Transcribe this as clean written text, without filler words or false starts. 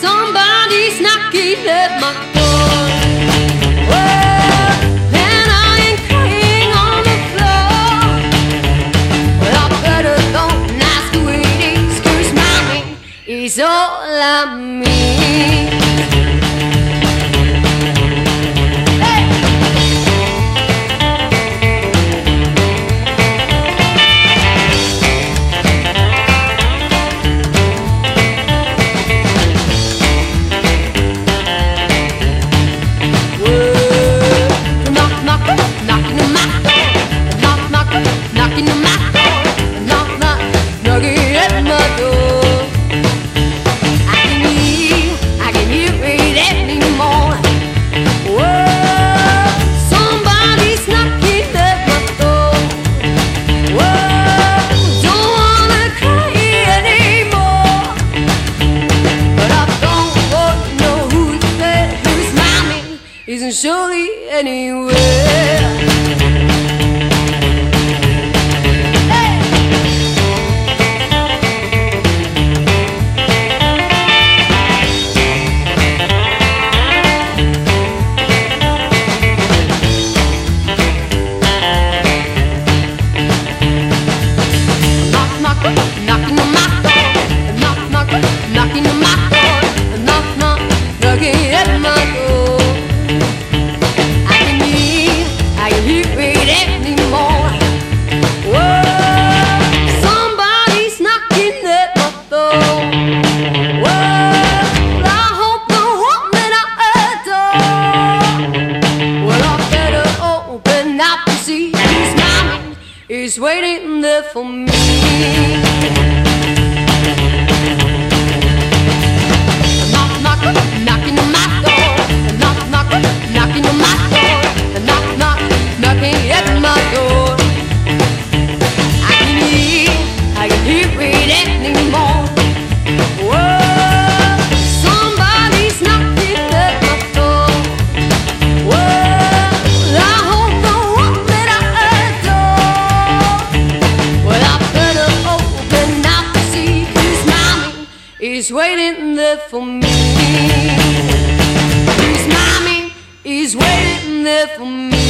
Somebody's knocking at my door. Well, and I ain't crying on the floor. Well, I better go and ask who it is, 'cause mommy is all I need. Isn't surely anywhere. Knocking on my door, knocking on my door, knocking at my door. I can hear it anymore. Whoa, somebody's knocking at my door. Well, I hope the one that I adore. Well, I better open up and see, 'cause mommy is waiting there for me. Knocking on my door, knocking on my door, knocking at my door. I can hear it anymore. Whoa, somebody's knocking at my door. Well, I hope the one that I adore. Well, I better open up and see, 'cause mommy is waiting there for me. 'Cause mommy is waiting there for me.